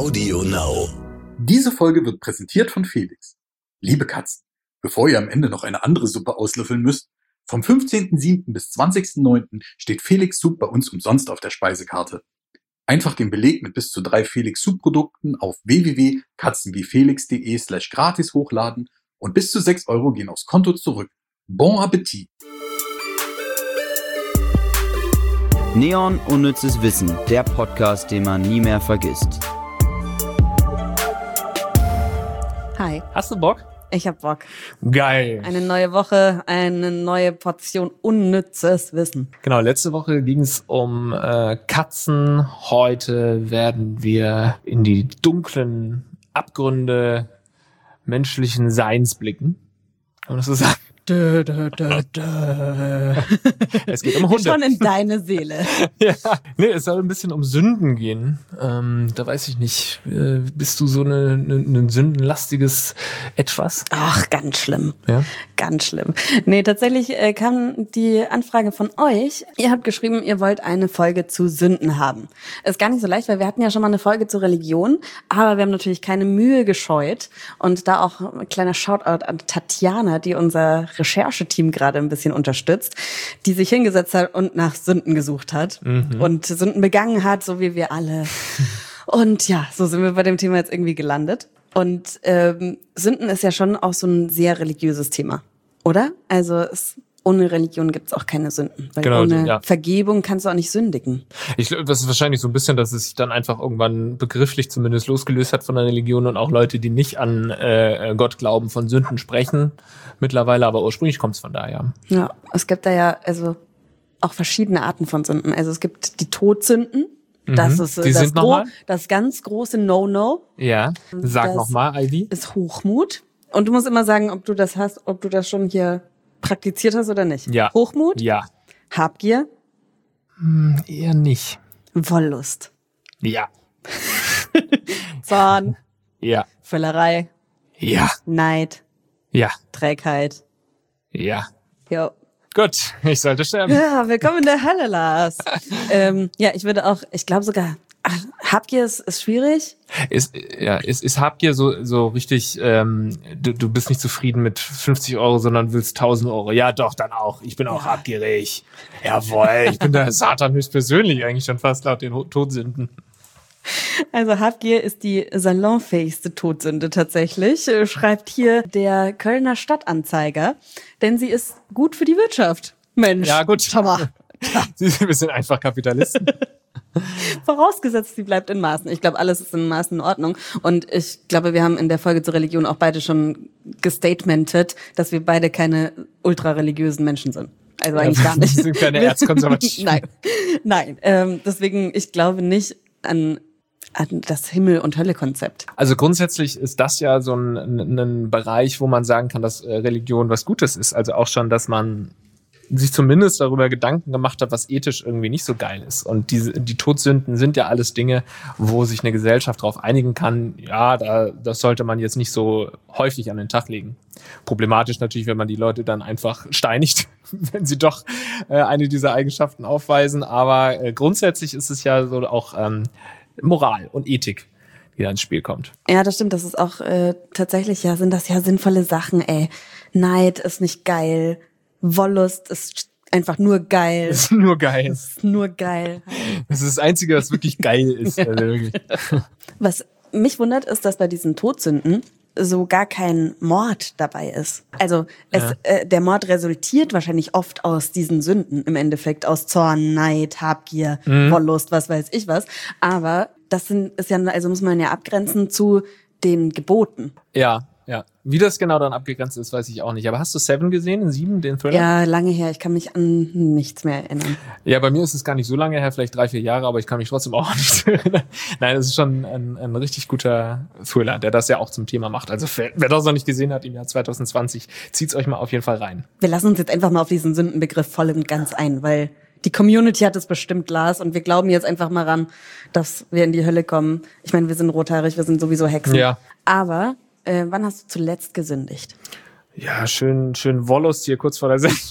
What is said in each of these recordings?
Audio Now. Diese Folge wird präsentiert von Felix. Liebe Katzen, bevor ihr am Ende noch eine andere Suppe auslöffeln müsst, vom 15.07. bis 20.09. steht Felix Soup bei uns umsonst auf der Speisekarte. Einfach den Beleg mit bis zu 3 Felix Soup Produkten auf www.katzenwiefelix.de/gratis hochladen und bis zu 6 € gehen aufs Konto zurück. Bon Appetit! Neon Unnützes Wissen, der Podcast, den man nie mehr vergisst. Hi. Hast du Bock? Ich hab Bock. Geil. Eine neue Woche, eine neue Portion unnützes Wissen. Genau, letzte Woche ging es um Katzen. Heute werden wir in die dunklen Abgründe menschlichen Seins blicken. Kann man das so sagen? Es geht um Hunde. Schon in deine Seele. Ja. Nee, es soll ein bisschen um Sünden gehen. Da weiß ich nicht, bist du so ein sündenlastiges Etwas? Ach, ganz schlimm. Ja? Ganz schlimm. Nee, tatsächlich kam die Anfrage von euch. Ihr habt geschrieben, ihr wollt eine Folge zu Sünden haben. Ist gar nicht so leicht, weil wir hatten ja schon mal eine Folge zur Religion, aber wir haben natürlich keine Mühe gescheut. Und da auch ein kleiner Shoutout an Tatjana, die unser Rechercheteam gerade ein bisschen unterstützt, die sich hingesetzt hat und nach Sünden gesucht hat und Sünden begangen hat, so wie wir alle. Und ja, so sind wir bei dem Thema jetzt irgendwie gelandet. Und Sünden ist ja schon auch so ein sehr religiöses Thema, oder? Also ohne Religion gibt's auch keine Sünden, weil genau, ohne Vergebung kannst du auch nicht sündigen. Ich glaube, das ist wahrscheinlich so ein bisschen, dass es sich dann einfach irgendwann begrifflich zumindest losgelöst hat von der Religion und auch Leute, die nicht an Gott glauben, von Sünden sprechen mittlerweile, aber ursprünglich kommt's von daher. Ja, es gibt da ja also auch verschiedene Arten von Sünden. Also es gibt die Todsünden. Das ist das ganz große No-No. Ja, sag nochmal, Ivy. Ist Hochmut. Und du musst immer sagen, ob du das hast, ob du das schon hier praktiziert hast oder nicht. Ja. Hochmut? Ja. Habgier? Eher nicht. Wollust? Ja. Zorn? Ja. Völlerei? Ja. Neid? Ja. Trägheit? Ja. Jo. Gut, ich sollte sterben. Ja, willkommen in der Hölle, Lars. Ja, ich glaube sogar, Habgier ist schwierig. Ist Habgier so richtig, du bist nicht zufrieden mit 50 €, sondern willst 1000 €. Ja, doch, dann auch. Ich bin auch habgierig. Jawohl, ich bin der Satan höchstpersönlich eigentlich schon fast laut den Todsünden. Also Habgier ist die salonfähigste Todsünde tatsächlich, schreibt hier der Kölner Stadtanzeiger, denn sie ist gut für die Wirtschaft. Mensch, ja gut, schau mal. Wir sind einfach Kapitalisten. Vorausgesetzt, sie bleibt in Maßen. Ich glaube, alles ist in Maßen in Ordnung. Und ich glaube, wir haben in der Folge zur Religion auch beide schon gestatementet, dass wir beide keine ultrareligiösen Menschen sind. Also eigentlich gar nicht. Wir sind keine Erzkonservativen. Nein. Deswegen, ich glaube nicht an das Himmel- und Hölle-Konzept. Also grundsätzlich ist das ja so ein Bereich, wo man sagen kann, dass Religion was Gutes ist. Also auch schon, dass man sich zumindest darüber Gedanken gemacht hat, was ethisch irgendwie nicht so geil ist. Und die Todsünden sind ja alles Dinge, wo sich eine Gesellschaft darauf einigen kann, ja, das sollte man jetzt nicht so häufig an den Tag legen. Problematisch natürlich, wenn man die Leute dann einfach steinigt, wenn sie doch eine dieser Eigenschaften aufweisen. Aber grundsätzlich ist es ja so auch Moral und Ethik, die da ins Spiel kommt. Ja, das stimmt. Das ist auch tatsächlich, sind das ja sinnvolle Sachen, ey. Neid ist nicht geil. Wollust ist einfach nur geil. Das ist nur geil. Das ist nur geil. Das ist das Einzige, was wirklich geil ist. Also wirklich. Was mich wundert, ist, dass bei diesen Todsünden so gar kein Mord dabei ist. Also der Mord resultiert wahrscheinlich oft aus diesen Sünden im Endeffekt, aus Zorn, Neid, Habgier, Wollust, was weiß ich was. Aber das muss man ja abgrenzen zu den Geboten. Ja. Wie das genau dann abgegrenzt ist, weiß ich auch nicht. Aber hast du Seven gesehen, in 7, den Thriller? Ja, lange her. Ich kann mich an nichts mehr erinnern. Ja, bei mir ist es gar nicht so lange her, vielleicht 3-4 Jahre, aber ich kann mich trotzdem auch nicht erinnern. Nein, es ist schon ein richtig guter Thriller, der das ja auch zum Thema macht. Also wer das noch nicht gesehen hat im Jahr 2020, zieht's euch mal auf jeden Fall rein. Wir lassen uns jetzt einfach mal auf diesen Sündenbegriff voll und ganz ein, weil die Community hat es bestimmt, Lars, und wir glauben jetzt einfach mal ran, dass wir in die Hölle kommen. Ich meine, wir sind rothaarig, wir sind sowieso Hexen. Ja. Aber wann hast du zuletzt gesündigt? Ja, schön Wollust hier kurz vor der Sendung.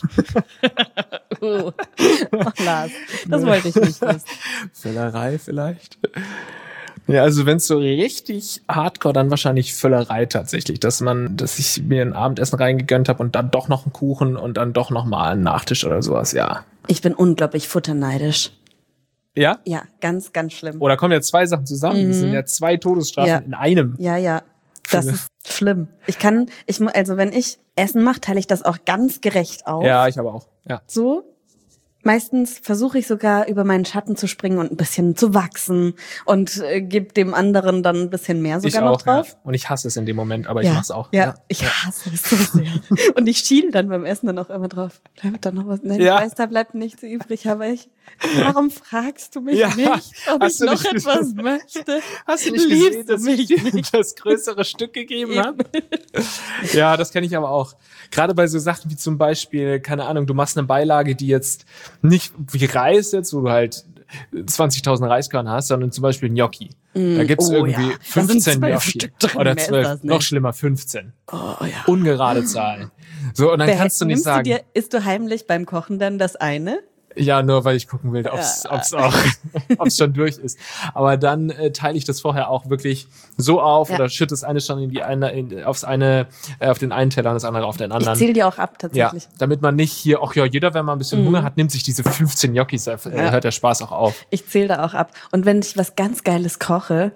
Lars, das wollte ich nicht wissen. Völlerei vielleicht. Ja, also wenn es so richtig hardcore, dann wahrscheinlich Völlerei tatsächlich, dass ich mir ein Abendessen reingegönnt habe und dann doch noch einen Kuchen und dann doch noch mal einen Nachtisch oder sowas, ja. Ich bin unglaublich futterneidisch. Ja? Ja, ganz, ganz schlimm. Oder kommen ja 2 Sachen zusammen. Das sind ja 2 Todesstrafen in einem. Ja. Das ist schlimm. Also wenn ich Essen mache, teile ich das auch ganz gerecht auf. Ja, ich aber auch. Ja. So. Meistens versuche ich sogar über meinen Schatten zu springen und ein bisschen zu wachsen und gebe dem anderen dann ein bisschen mehr sogar noch drauf. Ja. Und ich hasse es in dem Moment, aber ich mach's auch. Ja, ich hasse es so sehr. Und ich schiele dann beim Essen dann auch immer drauf. Bleibt da noch was? Nein, ich weiß, da bleibt nichts übrig, aber warum fragst du mich nicht, ob ich noch etwas möchte? Hast du nicht gesehen, dass ich dir das größere Stück gegeben habe? Ja, das kenne ich aber auch. Gerade bei so Sachen wie zum Beispiel, keine Ahnung, du machst eine Beilage, die jetzt nicht wie Reis jetzt, wo du halt 20.000 Reiskörner hast, sondern zum Beispiel Gnocchi. Da gibt's irgendwie 15 Gnocchi. Oder 12, noch schlimmer, 15. Oh, ja. Ungerade Zahl. So, und dann kannst du nicht sagen. Isst du heimlich beim Kochen dann das eine? Ja, nur weil ich gucken will, ob's schon durch ist. Aber dann teile ich das vorher auch wirklich so auf oder schütte das eine schon auf den einen Teller und das andere auf den anderen. Ich zähle die auch ab, tatsächlich. Ja, damit man nicht hier, jeder, wenn man ein bisschen Hunger hat, nimmt sich diese 15 Gnocchis, hört der Spaß auch auf. Ich zähle da auch ab. Und wenn ich was ganz Geiles koche,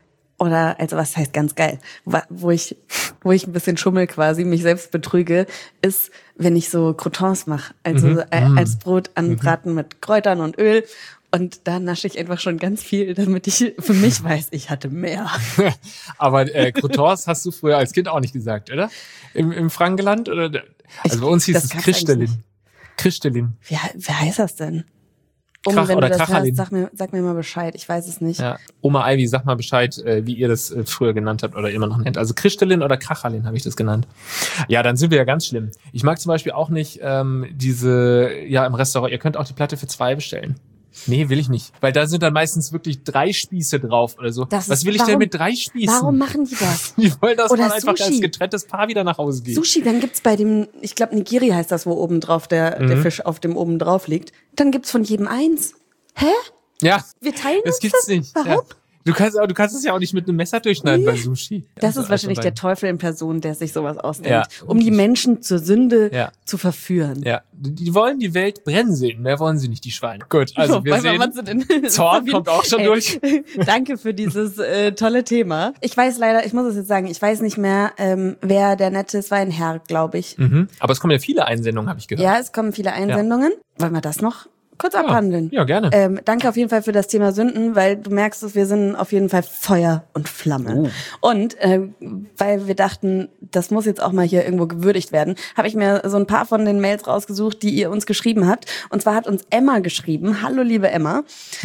also was heißt ganz geil, wo ich ein bisschen schummel quasi, mich selbst betrüge, ist, wenn ich so Croutons mache, also als Brot anbraten mit Kräutern und Öl, und da nasche ich einfach schon ganz viel, damit ich für mich weiß, ich hatte mehr. Aber Croutons hast du früher als Kind auch nicht gesagt, oder? Im Frankenland? Oder? Also bei uns hieß es Kristelin. Kristelin. Wie heißt das denn? Krach wenn oder du das Krachalin. hörst, sag mir mal Bescheid. Ich weiß es nicht. Ja. Oma Ivy, sag mal Bescheid, wie ihr das früher genannt habt oder immer noch nennt. Also Kristelin oder Krachalin habe ich das genannt. Ja, dann sind wir ja ganz schlimm. Ich mag zum Beispiel auch nicht im Restaurant, ihr könnt auch die Platte für 2 bestellen. Nee, will ich nicht. Weil da sind dann meistens wirklich 3 Spieße drauf oder so. Was will ich denn mit 3 Spießen? Warum machen die das? Die wollen, dass oder man einfach Sushi. als getrenntes Paar wieder nach Hause geht. Sushi, dann gibt's bei dem, ich glaube Nigiri heißt das, wo oben drauf der Fisch auf dem oben drauf liegt. Dann gibt's von jedem 1. Hä? Ja. Wir teilen das uns gibt's das? nicht. Warum? Ja. Du kannst es ja auch nicht mit einem Messer durchschneiden bei Sushi. Das ist wahrscheinlich der Teufel in Person, der sich sowas ausdenkt, Ja. um die Menschen zur Sünde zu verführen. Ja, die wollen die Welt brennen sehen. Mehr wollen sie nicht, die Schweine. Gut, also wir sehen, Zorn kommt auch schon durch. Danke für dieses tolle Thema. Ich weiß leider, ich muss es jetzt sagen, ich weiß nicht mehr, wer der Nette ist, war ein Herr, glaube ich. Aber es kommen ja viele Einsendungen, habe ich gehört. Ja, es kommen viele Einsendungen. Wollen wir das noch kurz abhandeln? Ja, gerne. Danke auf jeden Fall für das Thema Sünden, weil du merkst, dass wir sind auf jeden Fall Feuer und Flamme. Und weil wir dachten, das muss jetzt auch mal hier irgendwo gewürdigt werden, habe ich mir so ein paar von den Mails rausgesucht, die ihr uns geschrieben habt. Und zwar hat uns Emma geschrieben. Hallo, liebe Emma.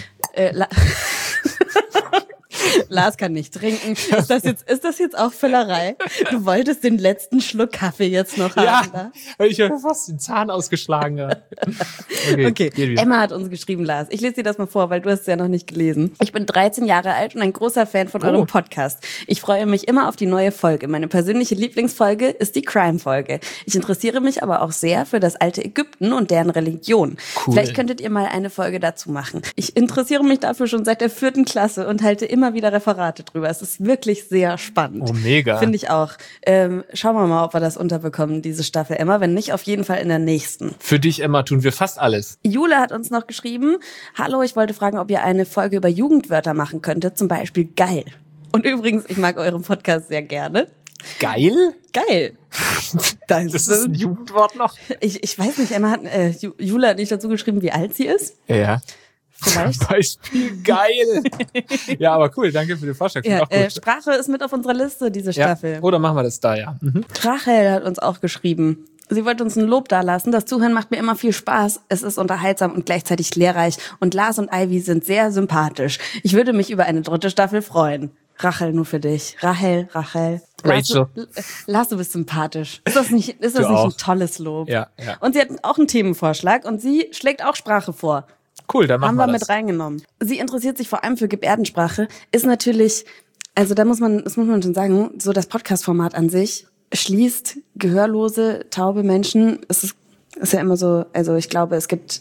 Lars kann nicht trinken. Ist das jetzt auch Völlerei? Du wolltest den letzten Schluck Kaffee jetzt noch haben, ja, weil ich habe fast den Zahn ausgeschlagen habe. Okay. Emma hat uns geschrieben, Lars. Ich lese dir das mal vor, weil du hast es ja noch nicht gelesen. Ich bin 13 Jahre alt und ein großer Fan von eurem Podcast. Ich freue mich immer auf die neue Folge. Meine persönliche Lieblingsfolge ist die Crime-Folge. Ich interessiere mich aber auch sehr für das alte Ägypten und deren Religion. Cool. Vielleicht könntet ihr mal eine Folge dazu machen. Ich interessiere mich dafür schon seit der 4. Klasse und halte immer wieder Referate drüber. Es ist wirklich sehr spannend. Oh, mega. Finde ich auch. Schauen wir mal, ob wir das unterbekommen, diese Staffel, Emma. Wenn nicht, auf jeden Fall in der nächsten. Für dich, Emma, tun wir fast alles. Jule hat uns noch geschrieben, hallo, ich wollte fragen, ob ihr eine Folge über Jugendwörter machen könntet, zum Beispiel geil. Und übrigens, ich mag euren Podcast sehr gerne. Geil? Geil. Das ist ein Jugendwort noch? Ich weiß nicht, Emma hat, Jule hat nicht dazu geschrieben, wie alt sie ist. Ja. Vielleicht. Beispiel geil. Ja, aber cool, danke für den Vorschlag. Ja, Sprache ist mit auf unserer Liste, diese Staffel. Oder machen wir das da, ja. Rachel hat uns auch geschrieben. Sie wollte uns ein Lob dalassen. Das Zuhören macht mir immer viel Spaß. Es ist unterhaltsam und gleichzeitig lehrreich. Und Lars und Ivy sind sehr sympathisch. Ich würde mich über eine 3. Staffel freuen. Rachel, nur für dich. Rachel. Rachel. Lars, du bist sympathisch. Ist das nicht ein tolles Lob? Ja. Und sie hat auch einen Themenvorschlag und sie schlägt auch Sprache vor. Cool, dann machen wir das. Haben wir mit reingenommen. Sie interessiert sich vor allem für Gebärdensprache. Ist natürlich, also das muss man schon sagen, so das Podcast-Format an sich schließt gehörlose, taube Menschen. Es ist ja immer so, also ich glaube, es gibt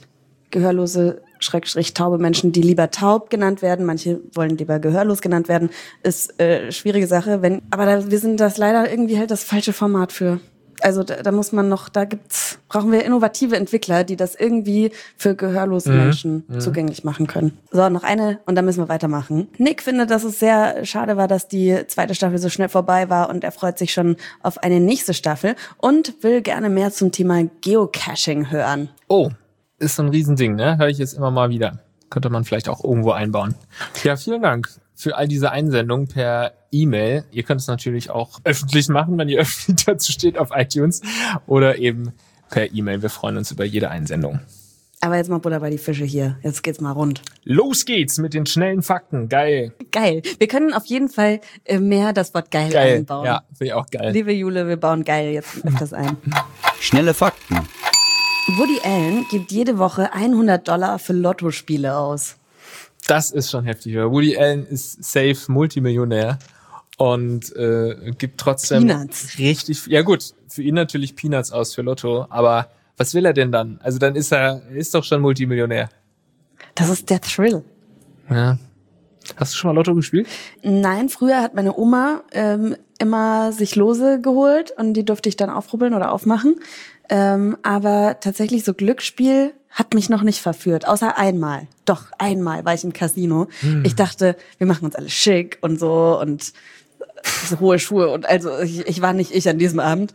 gehörlose taube Menschen, die lieber taub genannt werden. Manche wollen lieber gehörlos genannt werden. Ist schwierige Sache. Wir sind das leider irgendwie halt das falsche Format für. Also da muss man noch, brauchen wir innovative Entwickler, die das irgendwie für gehörlose Menschen zugänglich machen können. So, noch eine und dann müssen wir weitermachen. Nick findet, dass es sehr schade war, dass die 2. Staffel so schnell vorbei war und er freut sich schon auf eine nächste Staffel und will gerne mehr zum Thema Geocaching hören. Oh, ist so ein Riesending, ne? Höre ich jetzt immer mal wieder. Könnte man vielleicht auch irgendwo einbauen. Ja, vielen Dank für all diese Einsendungen per E-Mail. Ihr könnt es natürlich auch öffentlich machen, wenn ihr öffentlich dazu steht auf iTunes oder eben per E-Mail. Wir freuen uns über jede Einsendung. Aber jetzt mal Butter bei die Fische hier. Jetzt geht's mal rund. Los geht's mit den schnellen Fakten. Geil. Geil. Wir können auf jeden Fall mehr das Wort geil einbauen. Ja, finde ich auch geil. Liebe Jule, wir bauen geil jetzt öfters ein. Schnelle Fakten. Woody Allen gibt jede Woche $100 für Lottospiele aus. Das ist schon heftig. Woody Allen ist safe Multimillionär und gibt trotzdem Peanuts. Richtig. Ja gut, für ihn natürlich Peanuts aus für Lotto. Aber was will er denn dann? Also dann ist er ist doch schon Multimillionär. Das ist der Thrill. Ja. Hast du schon mal Lotto gespielt? Nein, früher hat meine Oma immer sich Lose geholt und die durfte ich dann aufrubbeln oder aufmachen. Aber tatsächlich so Glücksspiel hat mich noch nicht verführt, außer einmal. Doch, einmal war ich im Casino. Ich dachte, wir machen uns alle schick und so und so hohe Schuhe und also ich war nicht ich an diesem Abend.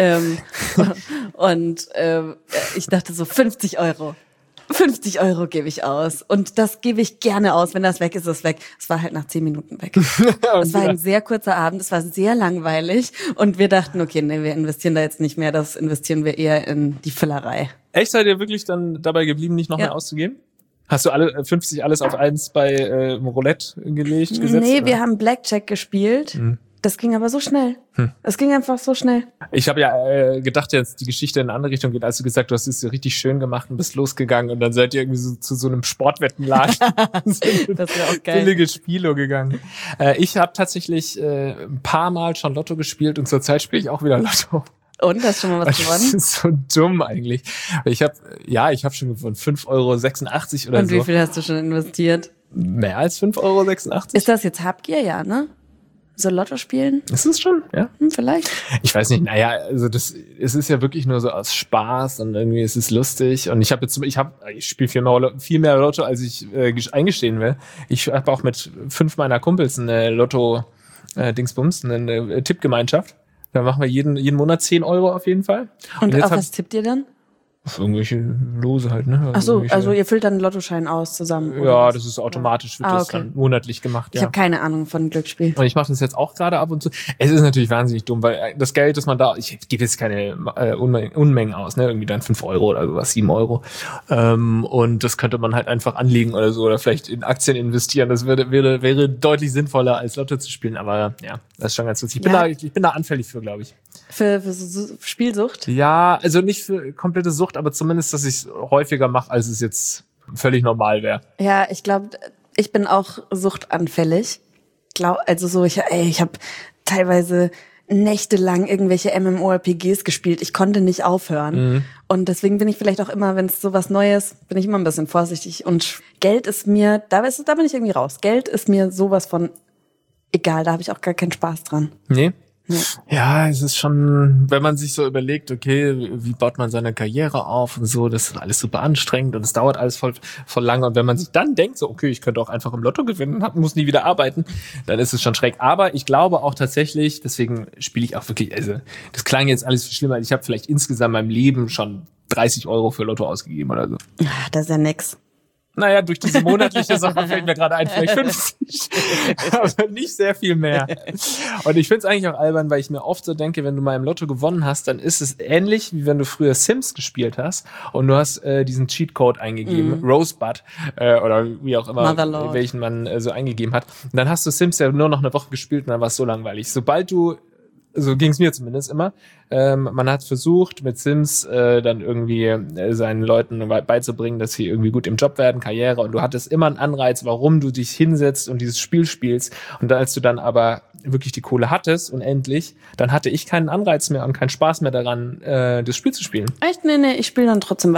Ich dachte so 50 Euro. 50 Euro gebe ich aus. Und das gebe ich gerne aus. Wenn das weg ist, ist es weg. Es war halt nach 10 Minuten weg. Es war ein sehr kurzer Abend. Es war sehr langweilig. Und wir dachten, okay, nee, wir investieren da jetzt nicht mehr. Das investieren wir eher in die Füllerei. Echt? Seid ihr wirklich dann dabei geblieben, nicht noch mehr auszugeben? Hast du alle 50 alles auf 1 bei Roulette gesetzt? Nee, oder? Wir haben Blackjack gespielt. Das ging aber so schnell. Es ging einfach so schnell. Ich habe ja gedacht, jetzt die Geschichte in eine andere Richtung geht, als du gesagt hast, du hast es richtig schön gemacht und bist losgegangen und dann seid ihr irgendwie so zu so einem Sportwettenladen. Das wäre auch geil. Billiges Spielo gegangen. Ich habe tatsächlich ein paar Mal schon Lotto gespielt und zurzeit spiele ich auch wieder Lotto. Und, hast du schon mal was gewonnen? Das ist so dumm eigentlich. Ich habe schon gewonnen, 5,86 € oder und so. wie viel hast du schon investiert? Mehr als 5,86 €? Ist das jetzt Habgier, ja, ne? So Lotto spielen? Ist es schon, ja? Vielleicht. Ich weiß nicht, also es ist ja wirklich nur so aus Spaß und irgendwie ist es lustig und ich spiele viel mehr Lotto, als ich eingestehen will. Ich habe auch mit 5 meiner Kumpels eine Lotto-Dingsbums, eine Tippgemeinschaft. Da machen wir jeden Monat 10 € auf jeden Fall. Und auf was tippt ihr dann? Auf irgendwelche Lose halt, ne? Ach so, also ihr füllt dann einen Lottoschein aus zusammen? Oder ja, was? das ist automatisch, wird das dann monatlich gemacht. Ich habe keine Ahnung von Glücksspiel. Und ich mache das jetzt auch gerade ab und zu. Es ist natürlich wahnsinnig dumm, weil das Geld, das man da, ich gebe jetzt keine Unmengen aus, ne? Irgendwie dann 5 € oder sowas, 7 €. Und das könnte man halt einfach anlegen oder so oder vielleicht in Aktien investieren. Das wäre deutlich sinnvoller, als Lotto zu spielen. Aber ja, das ist schon ganz lustig. Ich bin da anfällig für, glaube ich. Für so Spielsucht? Ja, also nicht für komplette Sucht, aber zumindest, dass ich es häufiger mache, als es jetzt völlig normal wäre. Ja, ich glaube, ich bin auch suchtanfällig. Ich habe teilweise nächtelang irgendwelche MMORPGs gespielt. Ich konnte nicht aufhören. Und deswegen bin ich vielleicht auch immer, wenn es sowas Neues, bin ich immer ein bisschen vorsichtig. Und Geld ist mir, da bin ich irgendwie raus. Geld ist mir sowas von egal, da habe ich auch gar keinen Spaß dran. Nee? Ja, es ist schon, wenn man sich so überlegt, okay, wie baut man seine Karriere auf und so, das ist alles super anstrengend und es dauert alles voll lange. Und wenn man sich dann denkt, so, okay, ich könnte auch einfach im Lotto gewinnen, muss nie wieder arbeiten, dann ist es schon schräg. Aber ich glaube auch tatsächlich, deswegen spiele ich auch wirklich, also das klang jetzt alles viel schlimmer. Ich habe vielleicht insgesamt in meinem Leben schon 30 € für Lotto ausgegeben oder so. Ach, das ist ja nix. Naja, durch diese monatliche Sache fällt mir gerade ein, vielleicht 50. Aber nicht sehr viel mehr. Und ich finde es eigentlich auch albern, weil ich mir oft so denke, wenn du mal im Lotto gewonnen hast, dann ist es ähnlich, wie wenn du früher Sims gespielt hast und du hast diesen Cheatcode eingegeben, Rosebud, oder wie auch immer, Motherlord, welchen man so eingegeben hat. Und dann hast du Sims ja nur noch eine Woche gespielt und dann war es so langweilig. Sobald du, so ging es mir zumindest immer, man hat versucht, mit Sims dann irgendwie seinen Leuten beizubringen, dass sie irgendwie gut im Job werden, Karriere, und du hattest immer einen Anreiz, warum du dich hinsetzt und dieses Spiel spielst. Und als du dann aber wirklich die Kohle hattest und endlich, dann hatte ich keinen Anreiz mehr und keinen Spaß mehr daran, das Spiel zu spielen. Echt? Nee, ich spiele dann trotzdem weiter.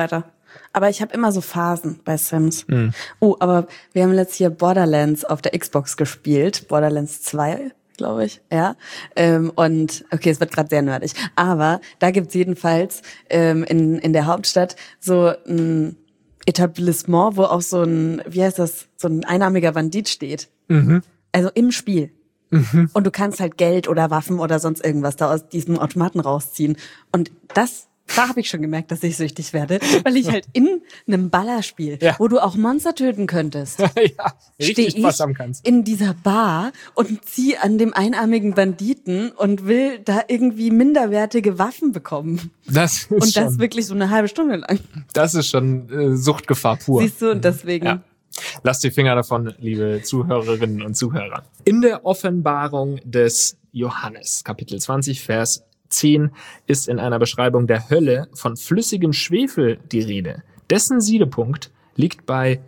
Aber ich habe immer so Phasen bei Sims. Aber wir haben letztes Jahr Borderlands auf der Xbox gespielt. Borderlands 2, glaube ich. Ja. Und okay, es wird gerade sehr nerdig. Aber da gibt's jedenfalls in der Hauptstadt so ein Etablissement, wo auch so ein, wie heißt das, so ein einarmiger Bandit steht. Also im Spiel. Und du kannst halt Geld oder Waffen oder sonst irgendwas da aus diesem Automaten rausziehen. Und da habe ich schon gemerkt, dass ich süchtig werde, weil ich halt in einem Ballerspiel, wo du auch Monster töten könntest, stehe ich in dieser Bar und ziehe an dem einarmigen Banditen und will da irgendwie minderwertige Waffen bekommen. Das wirklich so eine halbe Stunde lang. Das ist schon Suchtgefahr pur. Siehst du, und deswegen... Ja. Lasst die Finger davon, liebe Zuhörerinnen und Zuhörer. In der Offenbarung des Johannes, Kapitel 20, Vers 10, ist in einer Beschreibung der Hölle von flüssigem Schwefel die Rede. Dessen Siedepunkt liegt bei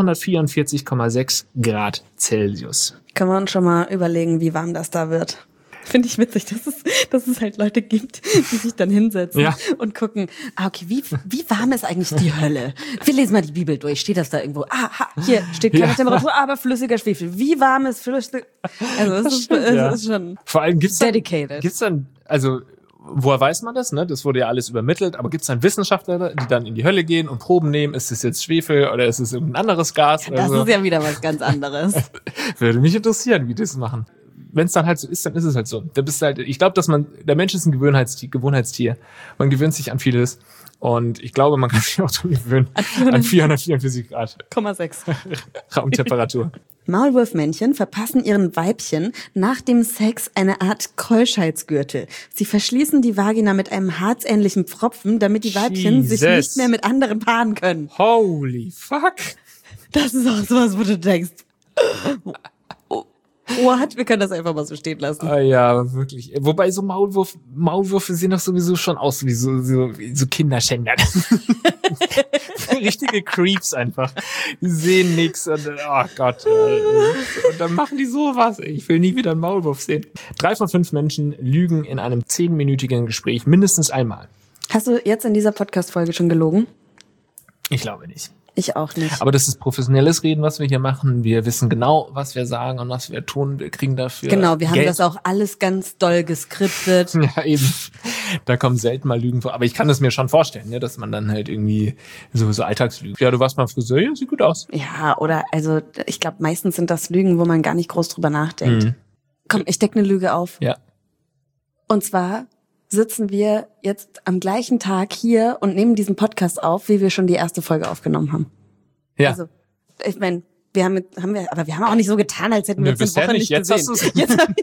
444,6 Grad Celsius. Können wir uns schon mal überlegen, wie warm das da wird? Finde ich witzig, dass es halt Leute gibt, die sich dann hinsetzen und gucken, okay, wie warm ist eigentlich die Hölle? Wir lesen mal die Bibel durch. Steht das da irgendwo? Hier steht keine Temperatur, aber flüssiger Schwefel. Wie warm ist flüssig? Also es ist schon vor allem dedicated. Gibt's dann, also woher weiß man das? Ne? Das wurde ja alles übermittelt, aber gibt es dann Wissenschaftler, die dann in die Hölle gehen und Proben nehmen? Ist es jetzt Schwefel oder ist es irgendein anderes Gas? Ja, das ist ja wieder was ganz anderes. Würde mich interessieren, wie die das machen. Wenn es dann halt so ist, dann ist es halt so. Da bist halt, ich glaube, der Mensch ist ein Gewohnheitstier. Man gewöhnt sich an vieles. Und ich glaube, man kann sich auch daran gewöhnen. An 444 Grad. 0,6. Raumtemperatur. Maulwurfmännchen verpassen ihren Weibchen nach dem Sex eine Art Keuschheitsgürtel. Sie verschließen die Vagina mit einem harzähnlichen Pfropfen, damit die Weibchen sich nicht mehr mit anderen paaren können. Holy fuck. Das ist auch sowas, wo du denkst... What? Wir können das einfach mal so stehen lassen. Ja, wirklich. Wobei so Maulwürfe sehen doch sowieso schon aus wie so Kinderschänder. Richtige Creeps einfach. Die sehen nix und oh Gott. Und dann machen die sowas. Ich will nie wieder einen Maulwurf sehen. 3 von 5 Menschen lügen in einem 10-minütigen Gespräch mindestens einmal. Hast du jetzt in dieser Podcast-Folge schon gelogen? Ich glaube nicht. Ich auch nicht. Aber das ist professionelles Reden, was wir hier machen. Wir wissen genau, was wir sagen und was wir tun. Wir kriegen dafür Genau, wir haben Geld. Das auch alles ganz doll geskriptet. Ja, eben. Da kommen selten mal Lügen vor. Aber ich kann es mir schon vorstellen, ne, dass man dann halt irgendwie so Alltagslügen. Ja, du warst mal Friseur, ja, sieht gut aus. Ja, oder also ich glaube, meistens sind das Lügen, wo man gar nicht groß drüber nachdenkt. Komm, ich decke eine Lüge auf. Ja. Und zwar sitzen wir jetzt am gleichen Tag hier und nehmen diesen Podcast auf, wie wir schon die erste Folge aufgenommen haben. Ja. Also, ich meine, aber wir haben auch nicht so getan, als hätten wir uns eine Woche nicht jetzt gesehen.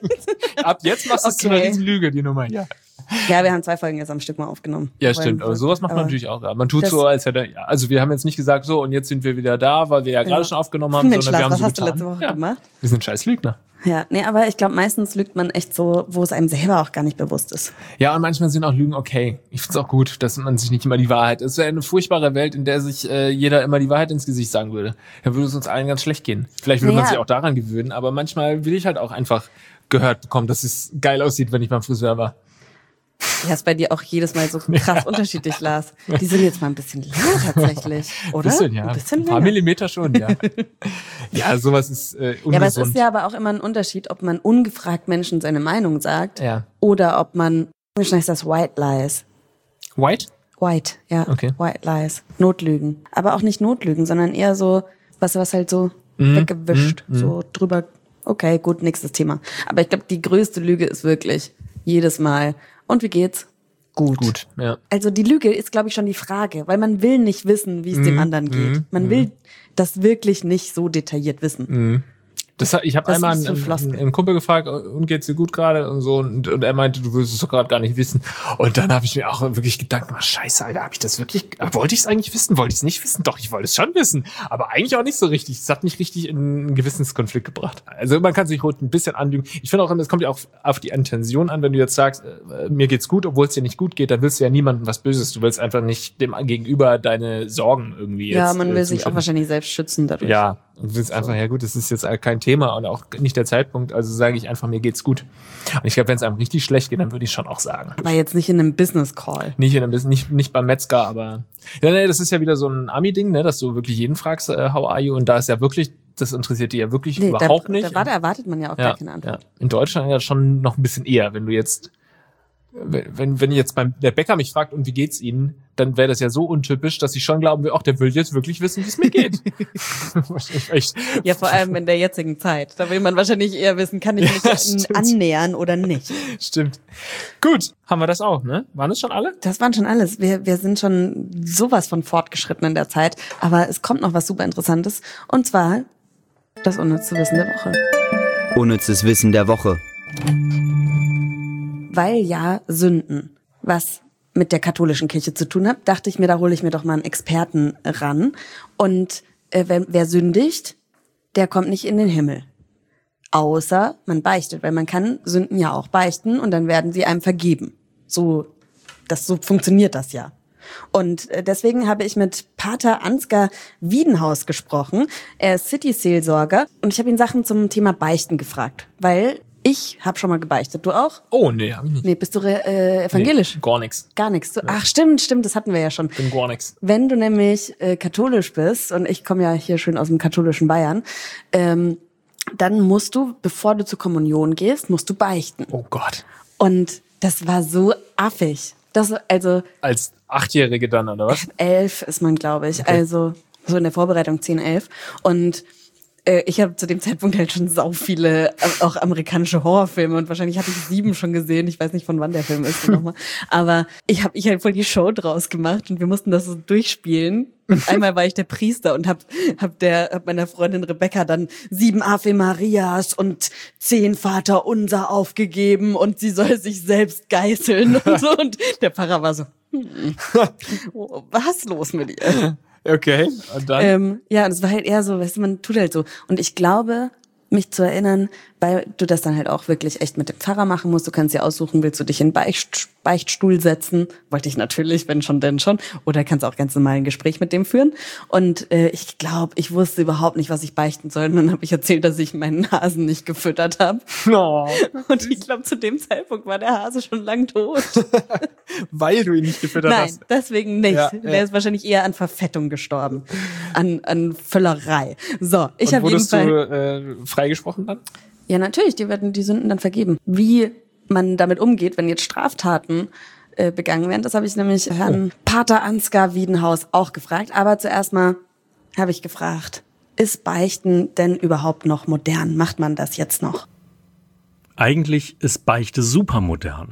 Ab jetzt machst du es zu einer riesen Lüge, die Nummer, ja. Ja, wir haben 2 Folgen jetzt am Stück mal aufgenommen. Ja, stimmt. Aber sowas macht man natürlich auch. Ja. Man tut so, als hätte also wir haben jetzt nicht gesagt, so, und jetzt sind wir wieder da, weil wir ja gerade schon aufgenommen haben, Mensch, sondern wir haben was so hast getan. du letzte Woche gemacht? Wir sind scheiß Lügner. Ja, nee, aber ich glaube, meistens lügt man echt so, wo es einem selber auch gar nicht bewusst ist. Ja, und manchmal sind auch Lügen okay. Ich find's auch gut, dass man sich nicht immer die Wahrheit... Es wäre eine furchtbare Welt, in der sich jeder immer die Wahrheit ins Gesicht sagen würde. Dann würde es uns allen ganz schlecht gehen. Vielleicht würde man sich auch daran gewöhnen, aber manchmal will ich halt auch einfach gehört bekommen, dass es geil aussieht, wenn ich beim Friseur war. Ja, ist bei dir auch jedes Mal so krass unterschiedlich, Lars. Die sind jetzt mal ein bisschen länger tatsächlich, oder? Ein paar Millimeter schon, ja. Ja, sowas ist ungesund. Ja, aber es ist ja aber auch immer ein Unterschied, ob man ungefragt Menschen seine Meinung sagt oder ob man, wie heißt das, White Lies. White, ja. Okay. White Lies. Notlügen. Aber auch nicht Notlügen, sondern eher so, was halt so weggewischt, so drüber, okay, gut, nächstes Thema. Aber ich glaube, die größte Lüge ist wirklich jedes Mal, und wie geht's? Gut, ja. Also die Lüge ist, glaube ich, schon die Frage, weil man will nicht wissen, wie es dem anderen geht. Man will das wirklich nicht so detailliert wissen. Ich habe einmal einen Kumpel gefragt, und geht's dir gut gerade und so, und er meinte, du würdest es doch gerade gar nicht wissen. Und dann habe ich mir auch wirklich gedacht, scheiße, Alter, habe ich das wirklich, wollte ich es eigentlich wissen, wollte ich es nicht wissen? Doch, ich wollte es schon wissen, aber eigentlich auch nicht so richtig. Es hat mich richtig in einen Gewissenskonflikt gebracht. Also man kann sich heute ein bisschen anlügen. Ich finde auch, es kommt ja auch auf die Intention an, wenn du jetzt sagst, mir geht's gut, obwohl es dir nicht gut geht, dann willst du ja niemandem was Böses. Du willst einfach nicht dem Gegenüber deine Sorgen irgendwie Ja, man will sich auch wahrscheinlich selbst schützen dadurch. Ja, Und du einfach, ja gut, das ist jetzt kein Thema und auch nicht der Zeitpunkt, also sage ich einfach, mir geht's gut. Und ich glaube, wenn es einem richtig schlecht geht, dann würde ich schon auch sagen. Aber jetzt nicht in einem Business-Call. Nicht beim Metzger, aber ja, nee, das ist ja wieder so ein Ami-Ding, ne, dass du wirklich jeden fragst, how are you? Und da ist ja wirklich, das interessiert die ja wirklich überhaupt nicht. Da erwartet man ja auch gar keine Antwort. Ja. In Deutschland ja schon noch ein bisschen eher, wenn du jetzt wenn jetzt der Bäcker mich fragt, und wie geht's Ihnen, dann wäre das ja so untypisch, dass ich schon glauben will, ach, der will jetzt wirklich wissen, wie es mir geht. Ja, vor allem in der jetzigen Zeit. Da will man wahrscheinlich eher wissen, kann ich mich annähern oder nicht. Stimmt. Gut, haben wir das auch, ne? Waren das schon alle? Das waren schon alles. Wir sind schon sowas von fortgeschritten in der Zeit. Aber es kommt noch was super Interessantes. Und zwar das unnütze Wissen der Woche. Unnützes Wissen der Woche. Weil ja Sünden was mit der katholischen Kirche zu tun hat, dachte ich mir, da hole ich mir doch mal einen Experten ran. Und wer sündigt, der kommt nicht in den Himmel. Außer man beichtet, weil man kann Sünden ja auch beichten und dann werden sie einem vergeben. So funktioniert das ja. Und deswegen habe ich mit Pater Ansgar Wiedenhaus gesprochen. Er ist City-Seelsorger und ich habe ihn Sachen zum Thema Beichten gefragt, weil ich habe schon mal gebeichtet. Du auch? Oh, nee, hab ich nicht. Nee, bist du evangelisch? Nee, gar nichts. Gar nichts. Ach, stimmt, das hatten wir ja schon. Bin gar nichts. Wenn du nämlich katholisch bist, und ich komme ja hier schön aus dem katholischen Bayern, dann musst du, bevor du zur Kommunion gehst, musst du beichten. Oh Gott. Und das war so affig. Als Achtjährige dann, oder was? 11 ist man, glaube ich. Okay. Also so in der Vorbereitung 10, 11. Und ich habe zu dem Zeitpunkt halt schon sau viele auch amerikanische Horrorfilme und wahrscheinlich hatte ich 7 schon gesehen. Ich weiß nicht, von wann der Film ist nochmal. Aber ich habe halt voll die Show draus gemacht und wir mussten das so durchspielen. Und einmal war ich der Priester und hab meiner Freundin Rebecca dann 7 Ave Marias und 10 Vater Unser aufgegeben und sie soll sich selbst geißeln und so. Und der Pfarrer war so, was ist los mit ihr? Okay, und dann? Ja, und es war halt eher so, weißt du, man tut halt so. Und ich glaube, mich zu erinnern, weil du das dann halt auch wirklich echt mit dem Pfarrer machen musst. Du kannst dir aussuchen, willst du dich in Beichtstuhl setzen? Wollte ich natürlich, wenn schon, denn schon. Oder kannst auch ganz normal ein Gespräch mit dem führen. Und ich glaube, ich wusste überhaupt nicht, was ich beichten soll. Und dann habe ich erzählt, dass ich meinen Hasen nicht gefüttert habe. Oh. Und ich glaube, zu dem Zeitpunkt war der Hase schon lang tot. Weil du ihn nicht gefüttert hast? Nein, deswegen nicht. Ja, Der ist wahrscheinlich eher an Verfettung gestorben. An Völlerei. So, ich habe wurdest du freigesprochen dann? Ja, natürlich, die werden die Sünden dann vergeben. Wie man damit umgeht, wenn jetzt Straftaten begangen werden, das habe ich nämlich Herrn Pater Ansgar Wiedenhaus auch gefragt. Aber zuerst mal habe ich gefragt, ist Beichten denn überhaupt noch modern? Macht man das jetzt noch? Eigentlich ist Beichte super modern,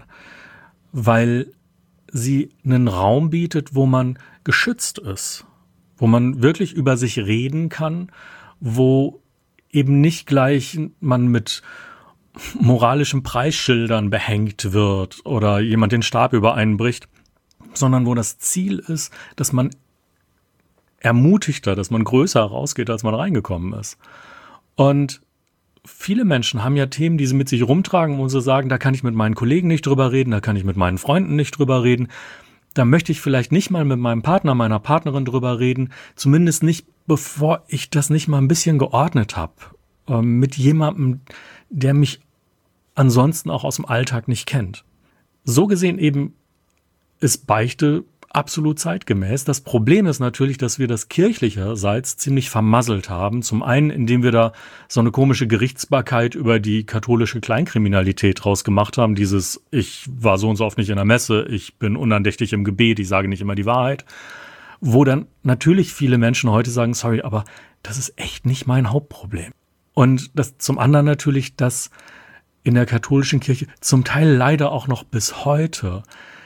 weil sie einen Raum bietet, wo man geschützt ist, wo man wirklich über sich reden kann, wo eben nicht gleich man mit moralischen Preisschildern behängt wird oder jemand den Stab über einen bricht, sondern wo das Ziel ist, dass man ermutigter, dass man größer rausgeht, als man reingekommen ist. Und viele Menschen haben ja Themen, die sie mit sich rumtragen, wo sie sagen, da kann ich mit meinen Kollegen nicht drüber reden, da kann ich mit meinen Freunden nicht drüber reden. Da möchte ich vielleicht nicht mal mit meinem Partner, meiner Partnerin drüber reden, zumindest nicht, bevor ich das nicht mal ein bisschen geordnet habe. Mit jemandem, der mich ansonsten auch aus dem Alltag nicht kennt. So gesehen eben ist Beichte absolut zeitgemäß. Das Problem ist natürlich, dass wir das kirchlicherseits ziemlich vermasselt haben. Zum einen, indem wir da so eine komische Gerichtsbarkeit über die katholische Kleinkriminalität rausgemacht haben. Dieses, ich war so und so oft nicht in der Messe, ich bin unandächtig im Gebet, ich sage nicht immer die Wahrheit. Wo dann natürlich viele Menschen heute sagen, sorry, aber das ist echt nicht mein Hauptproblem. Und das zum anderen natürlich, dass in der katholischen Kirche zum Teil leider auch noch bis heute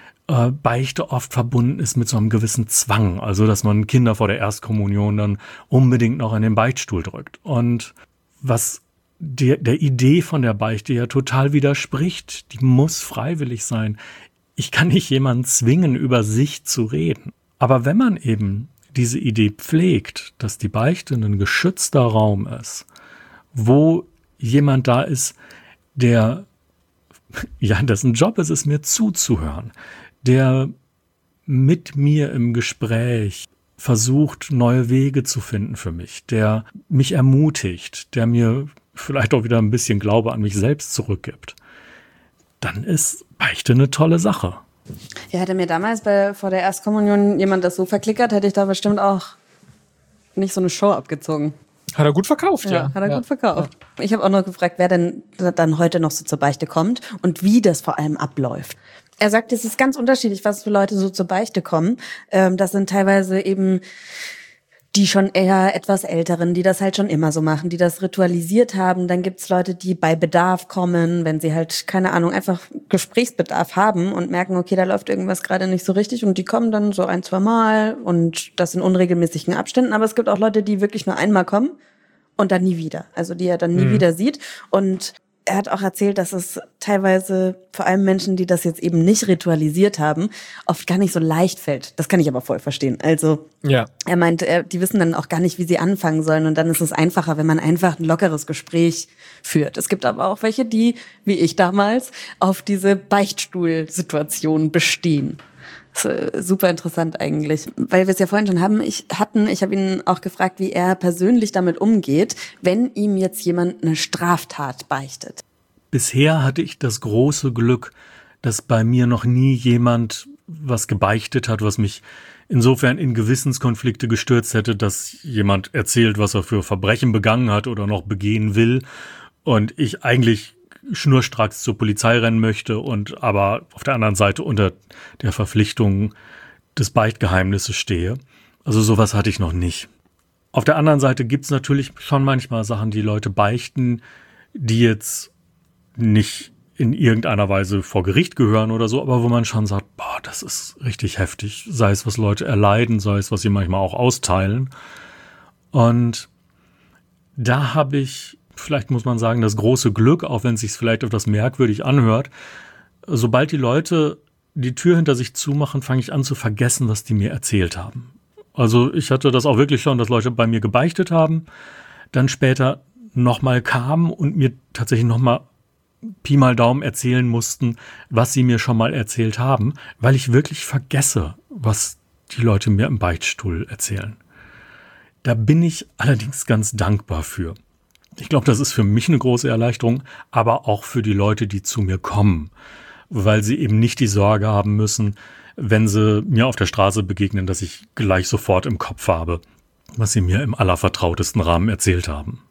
Beichte oft verbunden ist mit so einem gewissen Zwang. Also, dass man Kinder vor der Erstkommunion dann unbedingt noch an den Beichtstuhl drückt. Und was der Idee von der Beichte ja total widerspricht, die muss freiwillig sein. Ich kann nicht jemanden zwingen, über sich zu reden. Aber wenn man eben diese Idee pflegt, dass die Beichte ein geschützter Raum ist, wo jemand da ist, der, ja, dessen Job ist es, mir zuzuhören, der mit mir im Gespräch versucht, neue Wege zu finden für mich, der mich ermutigt, der mir vielleicht auch wieder ein bisschen Glaube an mich selbst zurückgibt, dann ist Beichte eine tolle Sache. Ja, hätte mir damals vor der Erstkommunion jemand das so verklickert, hätte ich da bestimmt auch nicht so eine Show abgezogen. Hat er gut verkauft, ja. Hat er gut verkauft. Ich habe auch noch gefragt, wer denn dann heute noch so zur Beichte kommt und wie das vor allem abläuft. Er sagt, es ist ganz unterschiedlich, was für Leute so zur Beichte kommen. Das sind teilweise eben die schon eher etwas Älteren, die das halt schon immer so machen, die das ritualisiert haben. Dann gibt's Leute, die bei Bedarf kommen, wenn sie halt, keine Ahnung, einfach Gesprächsbedarf haben und merken, okay, da läuft irgendwas gerade nicht so richtig und die kommen dann so 1-2 Mal und das in unregelmäßigen Abständen. Aber es gibt auch Leute, die wirklich nur einmal kommen und dann nie wieder. Also die er dann nie wieder sieht. Und er hat auch erzählt, dass es teilweise, vor allem Menschen, die das jetzt eben nicht ritualisiert haben, oft gar nicht so leicht fällt. Das kann ich aber voll verstehen. Also Ja. er meint, die wissen dann auch gar nicht, wie sie anfangen sollen. Und dann ist es einfacher, wenn man einfach ein lockeres Gespräch führt. Es gibt aber auch welche, die, wie ich damals, auf diese Beichtstuhl-Situation bestehen. Das ist super interessant eigentlich, weil wir es ja vorhin schon haben. Ich habe ihn auch gefragt, wie er persönlich damit umgeht, wenn ihm jetzt jemand eine Straftat beichtet. Bisher hatte ich das große Glück, dass bei mir noch nie jemand was gebeichtet hat, was mich insofern in Gewissenskonflikte gestürzt hätte, dass jemand erzählt, was er für Verbrechen begangen hat oder noch begehen will und ich eigentlich schnurstracks zur Polizei rennen möchte und aber auf der anderen Seite unter der Verpflichtung des Beichtgeheimnisses stehe. Also sowas hatte ich noch nicht. Auf der anderen Seite gibt es natürlich schon manchmal Sachen, die Leute beichten, die jetzt nicht in irgendeiner Weise vor Gericht gehören oder so, aber wo man schon sagt, boah, das ist richtig heftig. Sei es, was Leute erleiden, sei es, was sie manchmal auch austeilen. Und da habe ich, vielleicht muss man sagen, das große Glück, auch wenn es sich vielleicht etwas merkwürdig anhört, sobald die Leute die Tür hinter sich zumachen, fange ich an zu vergessen, was die mir erzählt haben. Also ich hatte das auch wirklich schon, dass Leute bei mir gebeichtet haben, dann später nochmal kamen und mir tatsächlich nochmal Pi mal Daumen erzählen mussten, was sie mir schon mal erzählt haben, weil ich wirklich vergesse, was die Leute mir im Beichtstuhl erzählen. Da bin ich allerdings ganz dankbar für. Ich glaube, das ist für mich eine große Erleichterung, aber auch für die Leute, die zu mir kommen, weil sie eben nicht die Sorge haben müssen, wenn sie mir auf der Straße begegnen, dass ich gleich sofort im Kopf habe, was sie mir im allervertrautesten Rahmen erzählt haben.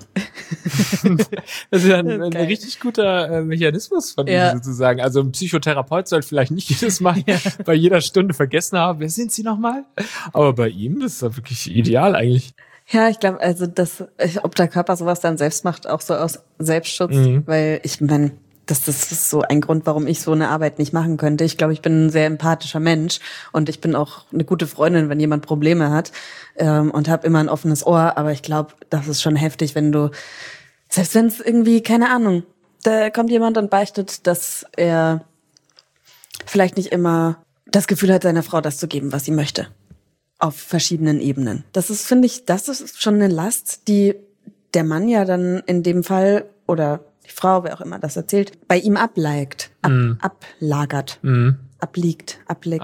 Das ist ja ein richtig guter Mechanismus von ihm sozusagen. Also ein Psychotherapeut soll vielleicht nicht jedes Mal bei jeder Stunde vergessen haben, wer sind Sie nochmal? Aber bei ihm, das ist ja wirklich ideal eigentlich. Ja, ich glaube, also ob der Körper sowas dann selbst macht, auch so aus Selbstschutz, weil ich meine, das ist so ein Grund, warum ich so eine Arbeit nicht machen könnte. Ich glaube, ich bin ein sehr empathischer Mensch und ich bin auch eine gute Freundin, wenn jemand Probleme hat und habe immer ein offenes Ohr. Aber ich glaube, das ist schon heftig, wenn du, selbst wenn es irgendwie, keine Ahnung, da kommt jemand und beichtet, dass er vielleicht nicht immer das Gefühl hat, seiner Frau das zu geben, was sie möchte. Auf verschiedenen Ebenen. Das ist, finde ich, das ist schon eine Last, die der Mann ja dann in dem Fall oder die Frau, wer auch immer das erzählt, bei ihm ablegt, ablagert, ablegt.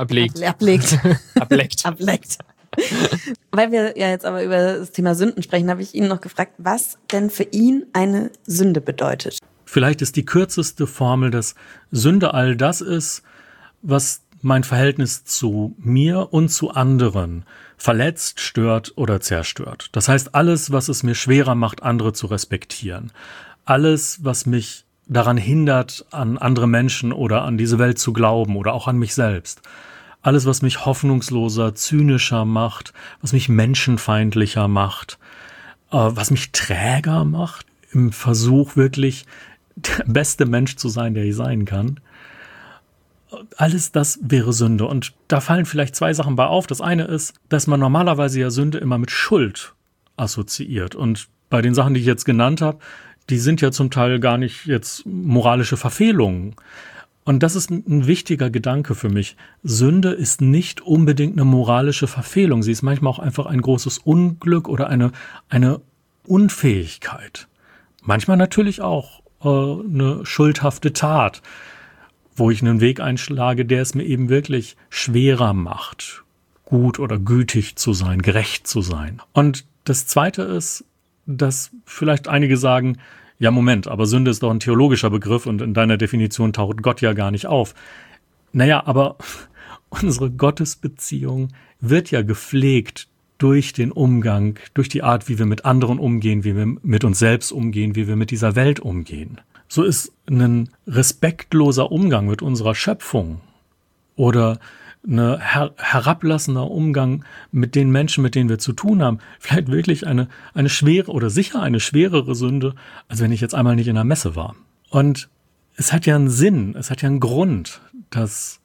Weil wir ja jetzt aber über das Thema Sünden sprechen, habe ich ihn noch gefragt, was denn für ihn eine Sünde bedeutet. Vielleicht ist die kürzeste Formel, dass Sünde all das ist, was mein Verhältnis zu mir und zu anderen verletzt, stört oder zerstört. Das heißt, alles, was es mir schwerer macht, andere zu respektieren. Alles, was mich daran hindert, an andere Menschen oder an diese Welt zu glauben oder auch an mich selbst. Alles, was mich hoffnungsloser, zynischer macht, was mich menschenfeindlicher macht, was mich träger macht, im Versuch wirklich der beste Mensch zu sein, der ich sein kann. Alles das wäre Sünde. Und da fallen vielleicht zwei Sachen bei auf. Das eine ist, dass man normalerweise ja Sünde immer mit Schuld assoziiert. Und bei den Sachen, die ich jetzt genannt habe, die sind ja zum Teil gar nicht jetzt moralische Verfehlungen. Und das ist ein wichtiger Gedanke für mich. Sünde ist nicht unbedingt eine moralische Verfehlung. Sie ist manchmal auch einfach ein großes Unglück oder eine Unfähigkeit. Manchmal natürlich auch eine schuldhafte Tat, wo ich einen Weg einschlage, der es mir eben wirklich schwerer macht, gut oder gütig zu sein, gerecht zu sein. Und das Zweite ist, dass vielleicht einige sagen, ja Moment, aber Sünde ist doch ein theologischer Begriff und in deiner Definition taucht Gott ja gar nicht auf. Naja, aber unsere Gottesbeziehung wird ja gepflegt durch den Umgang, durch die Art, wie wir mit anderen umgehen, wie wir mit uns selbst umgehen, wie wir mit dieser Welt umgehen. So ist ein respektloser Umgang mit unserer Schöpfung oder ein herablassender Umgang mit den Menschen, mit denen wir zu tun haben, vielleicht wirklich eine schwere oder sicher eine schwerere Sünde, als wenn ich jetzt einmal nicht in der Messe war. Und es hat ja einen Sinn, es hat ja einen Grund, dass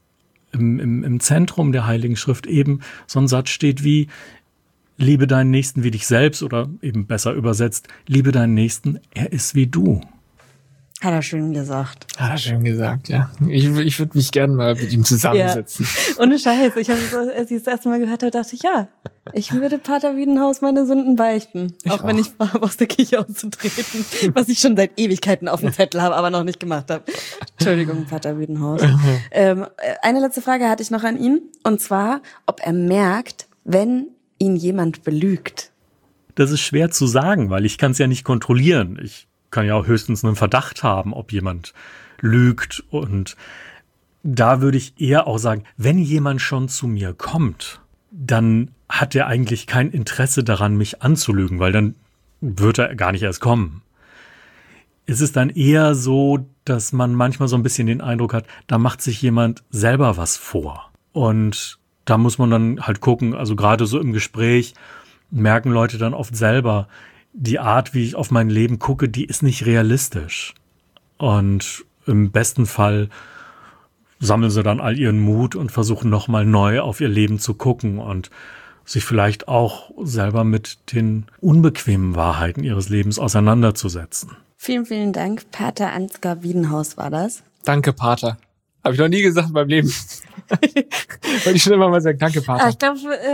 im Zentrum der Heiligen Schrift eben so ein Satz steht wie: Liebe deinen Nächsten wie dich selbst, oder eben besser übersetzt, liebe deinen Nächsten, er ist wie du. Hat er schön gesagt. Hat er schön gesagt, ja. Ich würde mich gerne mal mit ihm zusammensetzen. Ja. Ohne Scheiß. Ich habe so, als ich das erste Mal gehört habe, dachte ich, ja, ich würde Pater Wiedenhaus meine Sünden beichten. Auch wenn ich vorhabe, aus der Kirche auszutreten, was ich schon seit Ewigkeiten auf dem Zettel habe, aber noch nicht gemacht habe. Entschuldigung, Pater Wiedenhaus. Eine letzte Frage hatte ich noch an ihn. Und zwar, ob er merkt, wenn ihn jemand belügt. Das ist schwer zu sagen, weil ich kann es ja nicht kontrollieren. Ich kann ja auch höchstens einen Verdacht haben, ob jemand lügt. Und da würde ich eher auch sagen, wenn jemand schon zu mir kommt, dann hat er eigentlich kein Interesse daran, mich anzulügen, weil dann wird er gar nicht erst kommen. Es ist dann eher so, dass man manchmal so ein bisschen den Eindruck hat, da macht sich jemand selber was vor. Und da muss man dann halt gucken, also gerade so im Gespräch merken Leute dann oft selber, die Art, wie ich auf mein Leben gucke, die ist nicht realistisch. Und im besten Fall sammeln sie dann all ihren Mut und versuchen nochmal neu auf ihr Leben zu gucken und sich vielleicht auch selber mit den unbequemen Wahrheiten ihres Lebens auseinanderzusetzen. Vielen, vielen Dank. Pater Ansgar Wiedenhaus war das. Danke, Pater. Habe ich noch nie gesagt in meinem Leben. Wollte ich schon immer mal sagen, danke, Pater. Ich glaube,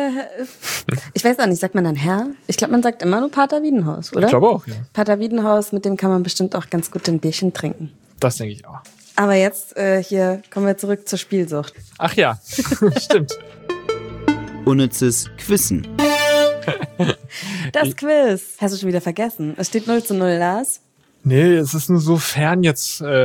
ich weiß auch nicht, sagt man dann Herr? Ich glaube, man sagt immer nur Pater Wiedenhaus, oder? Ich glaube auch, ja. Pater Wiedenhaus, mit dem kann man bestimmt auch ganz gut ein Bierchen trinken. Das denke ich auch. Aber jetzt hier kommen wir zurück zur Spielsucht. Ach ja, stimmt. Unnützes Quissen. Das Quiz. Hast du schon wieder vergessen? Es steht 0:0, Lars. Nee, es ist nur so fern jetzt von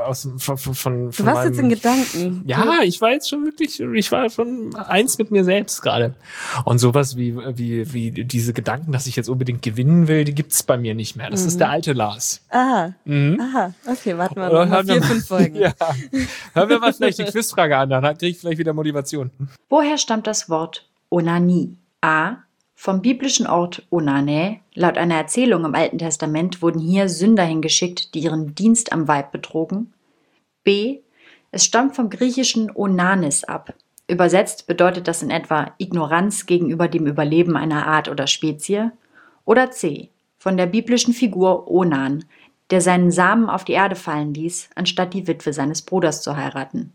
Du warst jetzt in Gedanken. Ja, ich war jetzt schon wirklich, ich war schon eins mit mir selbst gerade. Und sowas wie diese Gedanken, dass ich jetzt unbedingt gewinnen will, die gibt's bei mir nicht mehr. Das ist der alte Lars. Aha. Aha. Okay, warten wir noch 4-5 Folgen. Ja. Hören wir mal vielleicht die Quizfrage an, dann kriege ich vielleicht wieder Motivation. Woher stammt das Wort Onanie? A. Vom biblischen Ort Onane. Laut einer Erzählung im Alten Testament wurden hier Sünder hingeschickt, die ihren Dienst am Weib betrogen. B. Es stammt vom griechischen Onanis ab. Übersetzt bedeutet das in etwa Ignoranz gegenüber dem Überleben einer Art oder Spezie. Oder C. Von der biblischen Figur Onan, der seinen Samen auf die Erde fallen ließ, anstatt die Witwe seines Bruders zu heiraten.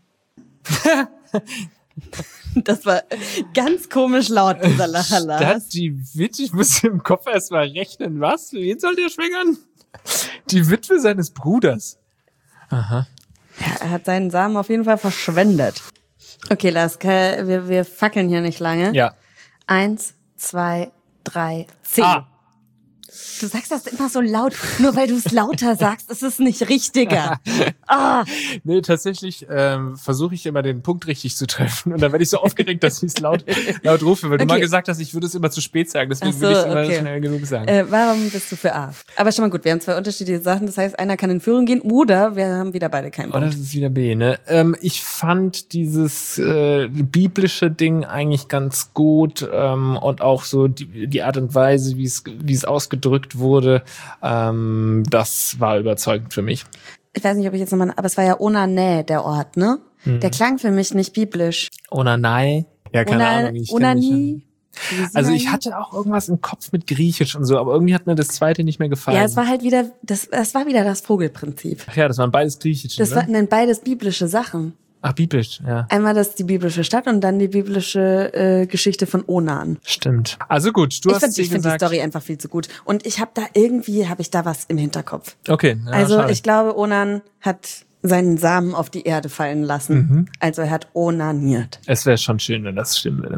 Das war ganz komisch laut, dieser Lacher, Lars. Die Witwe, ich muss im Kopf erst mal rechnen, was? Wen soll der schwängern? Die Witwe seines Bruders. Aha. Ja, er hat seinen Samen auf jeden Fall verschwendet. Okay, Lars, wir fackeln hier nicht lange. Ja. 1, 2, 3, 10. Ah. Du sagst das immer so laut. Nur weil du es lauter sagst, ist es nicht richtiger. Ah. Nee, tatsächlich versuche ich immer den Punkt richtig zu treffen. Und dann werde ich so aufgeregt, dass ich es laut rufe. Weil du mal gesagt hast, ich würde es immer zu spät sagen. Deswegen will ich es immer schnell genug sagen. Warum bist du für A? Aber schon mal gut, wir haben 2 unterschiedliche Sachen. Das heißt, einer kann in Führung gehen oder wir haben wieder beide keinen Punkt. Oder das ist wieder B, ne? Ich fand dieses biblische Ding eigentlich ganz gut und auch so die Art und Weise, wie es ausgedrückt wurde, das war überzeugend für mich. Ich weiß nicht, ob ich jetzt nochmal, aber es war ja Onanä, der Ort, ne? Der klang für mich nicht biblisch. Onanai? Ja, keine Ahnung. Onanie? Also ich hatte auch irgendwas im Kopf mit Griechisch und so, aber irgendwie hat mir das zweite nicht mehr gefallen. Ja, es war halt wieder, das war wieder das Vogelprinzip. Ach ja, das waren beides griechische, Das waren beides biblische Sachen. Ach, biblisch, ja. Einmal die biblische Stadt und dann die biblische Geschichte von Onan. Stimmt. Also gut, du hast Ich finde die Story einfach viel zu gut. Und ich habe da was im Hinterkopf. Okay. Ja, also schade. ich glaube, Onan hat seinen Samen auf die Erde fallen lassen. Also er hat onaniert. Es wäre schon schön, wenn das stimmen würde.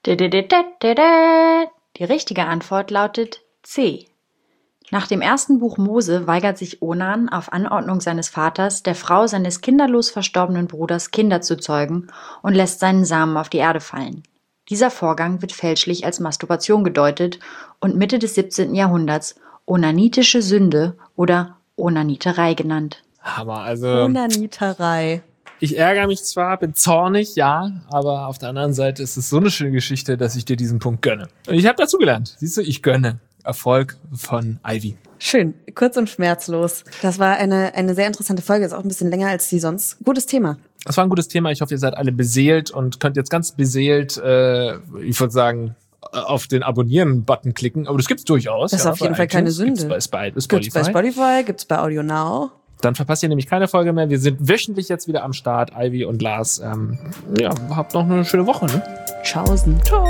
Die richtige Antwort lautet C. Nach dem ersten Buch Mose weigert sich Onan auf Anordnung seines Vaters, der Frau seines kinderlos verstorbenen Bruders Kinder zu zeugen und lässt seinen Samen auf die Erde fallen. Dieser Vorgang wird fälschlich als Masturbation gedeutet und Mitte des 17. Jahrhunderts onanitische Sünde oder Onaniterei genannt. Hammer, also Onaniterei. ich ärgere mich zwar, bin zornig, ja, aber auf der anderen Seite ist es so eine schöne Geschichte, dass ich dir diesen Punkt gönne. Und ich habe dazu gelernt. Siehst du, ich gönne. Erfolg von Ivy. Schön, kurz und schmerzlos. Das war eine sehr interessante Folge, ist auch ein bisschen länger als die sonst. Gutes Thema. Das war ein gutes Thema. Ich hoffe, ihr seid alle beseelt und könnt jetzt ganz beseelt, ich würde sagen, auf den Abonnieren-Button klicken. Aber das gibt's durchaus. Das ist auf jeden Fall keine Sünde. Gibt's bei Spotify. Gibt's bei Spotify, gibt's bei Audio Now. Dann verpasst ihr nämlich keine Folge mehr. Wir sind wöchentlich jetzt wieder am Start. Ivy und Lars. Habt noch eine schöne Woche, ne? Tschaußen. Ciao.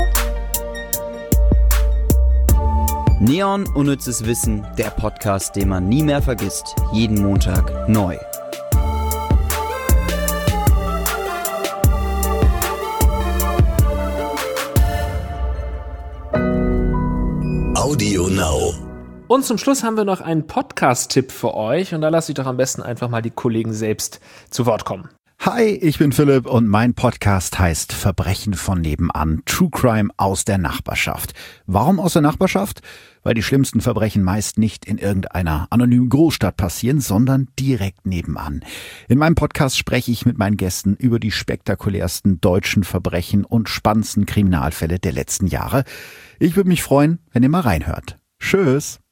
Neon Unnützes Wissen, der Podcast, den man nie mehr vergisst. Jeden Montag neu. Audio Now. Und zum Schluss haben wir noch einen Podcast-Tipp für euch. Und da lasse ich doch am besten einfach mal die Kollegen selbst zu Wort kommen. Hi, ich bin Philipp und mein Podcast heißt Verbrechen von nebenan, True Crime aus der Nachbarschaft. Warum aus der Nachbarschaft? Weil die schlimmsten Verbrechen meist nicht in irgendeiner anonymen Großstadt passieren, sondern direkt nebenan. In meinem Podcast spreche ich mit meinen Gästen über die spektakulärsten deutschen Verbrechen und spannendsten Kriminalfälle der letzten Jahre. Ich würde mich freuen, wenn ihr mal reinhört. Tschüss!